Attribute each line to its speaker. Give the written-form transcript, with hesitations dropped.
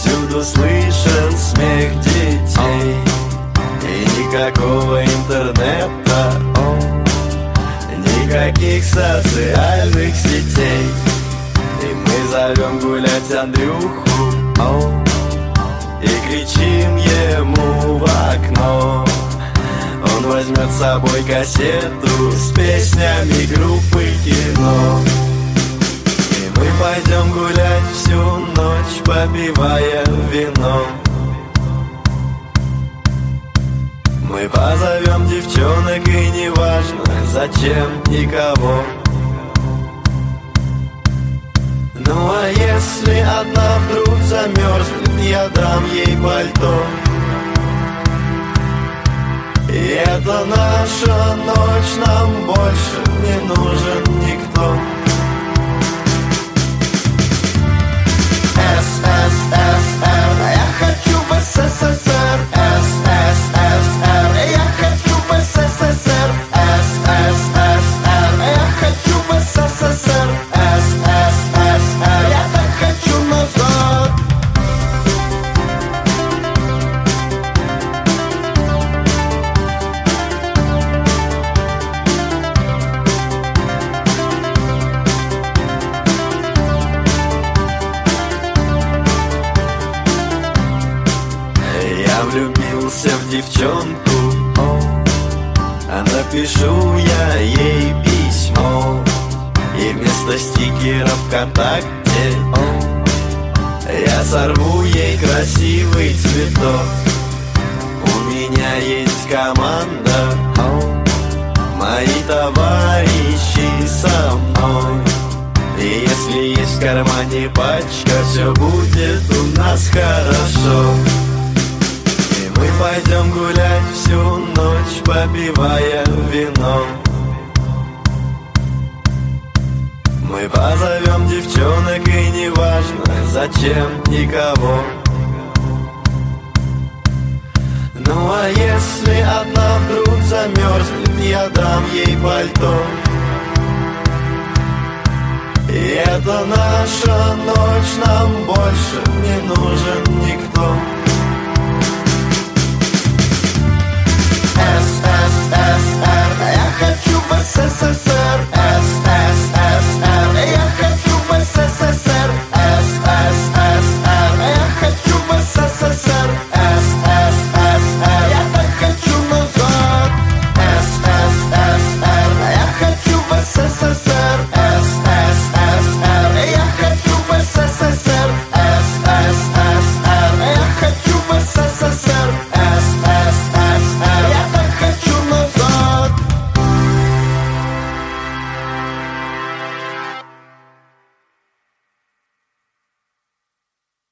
Speaker 1: Повсюду слышен смех детей, и никакого интернета, никаких социальных сетей. И мы зовем гулять Андрюху и кричим ему в окно. Он возьмет с собой кассету с песнями группы Кино. И мы пойдем гулять всю ночь, попивая вино. Мы позовем девчонок, и неважно зачем и кого. Ну а если одна вдруг замерзнет, я дам ей пальто. И это наша ночь, нам больше не нужен никто. СССР, я хочу в СССР. СССР, я хочу в СССР. СССР, я хочу в СССР. СССР, я так хочу назад. Я влюбился в девчонку, а напишу я ей письмо. И вместо стикеров ВКонтакте я сорву ей красивый цветок. У меня есть команда, мои товарищи со мной. И если есть в кармане пачка, все будет у нас хорошо. Мы пойдем гулять всю ночь, попивая вино. Мы позовем девчонок, и неважно зачем и кого. Ну а если одна вдруг замерзнет, я дам ей пальто. И это наша ночь, нам больше не нужен